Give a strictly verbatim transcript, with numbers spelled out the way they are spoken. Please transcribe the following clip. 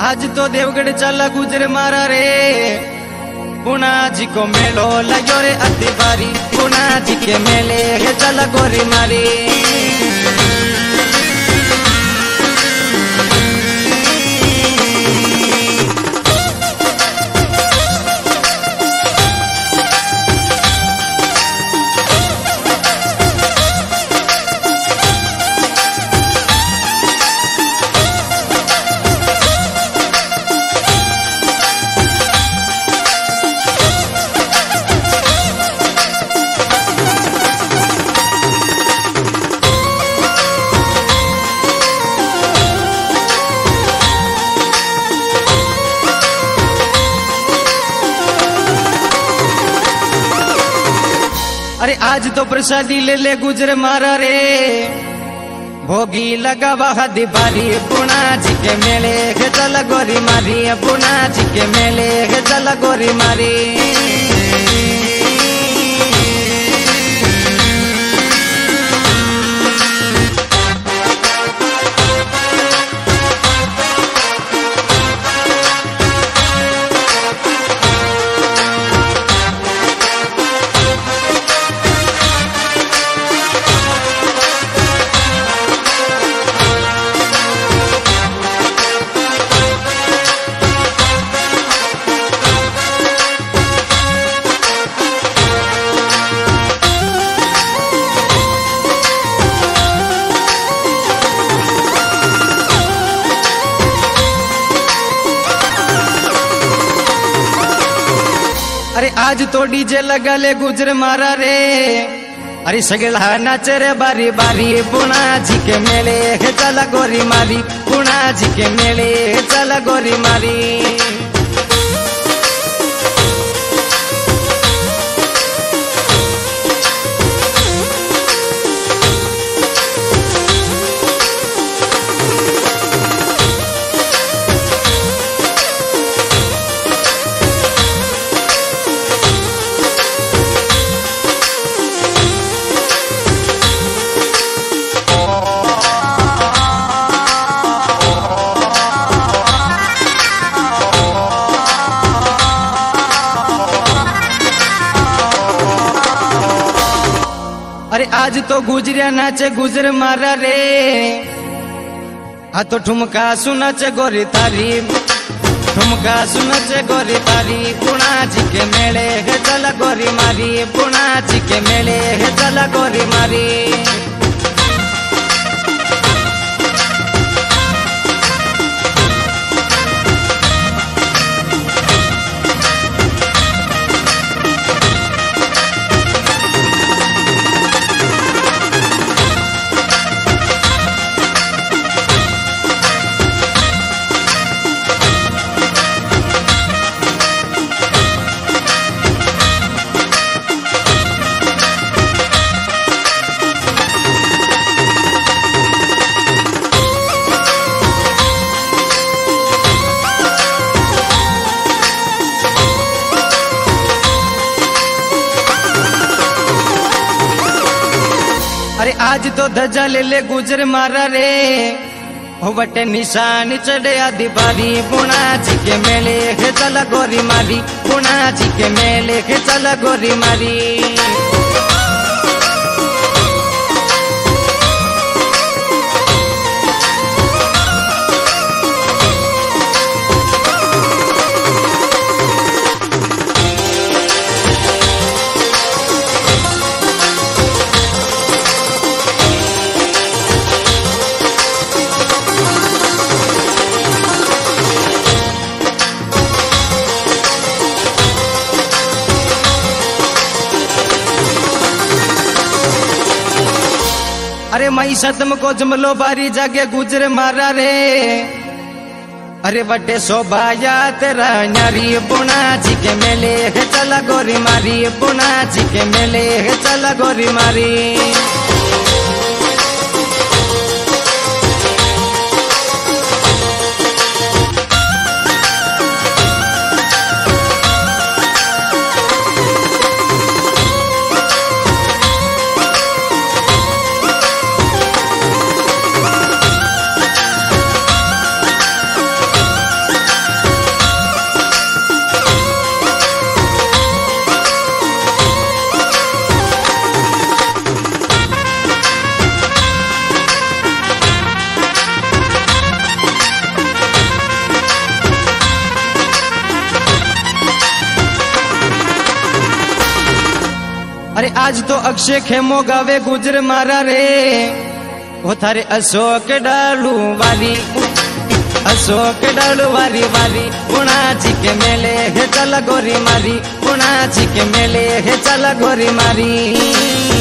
आज तो देवगढ़ चला गुजर मारा रे, पुणा जी को मेलो लगो रे अति बारी, पुणा जी के मेले है चला गोरी मारी। अरे आज तो प्रसादी ले ले गुजर मारा रे, भोगी लगा हदी बारी, पुणा जी के मेले है चल गोरी मारी, पुणा जी के मेले है चल गोरी मारी। अरे आज तो डीजे लगा ले गुजर मारा रे, अरे सगला नाचे रे बारी बारी, पुणा जी के मेले है चला गोरी मारी, पुणा जी के मेले है चला गोरी मारी। अरे आज तो गुजरिया नाचे गुजर मारा रे, आ तो ठुमका सुनाचे गोरी तारी, ठुमका सुनाचे गोरी तारी, पुणा जी के मेले है चला गोरी मारी, पुणा जी के मेले है चला गोरी मारी। अरे आज तो धजा ले ले गुजर मारा रे, हो बटे निशान चढ़े आदि बारी, पुणा जी के मेले है चला गोरी मारी, पुणा जी के मेले है चला गोरी मारी। अरे मई सतम को जमलो बारी जागे गुजर मारा रे, अरे बटे शोभाया तेरा न्यारी, पुणा जी के मेले है चला गोरी मारी, पुणा जी के मेले है चला गोरी मारी। आज तो अक्षय खेमो गावे गुजर मारा रे वो थारे अशोक डालू वारी अशोक डालू वारी वारी पुणाजी के मेले हे चल गोरी मारी पुणाजी के मेले हे चल गोरी मारी।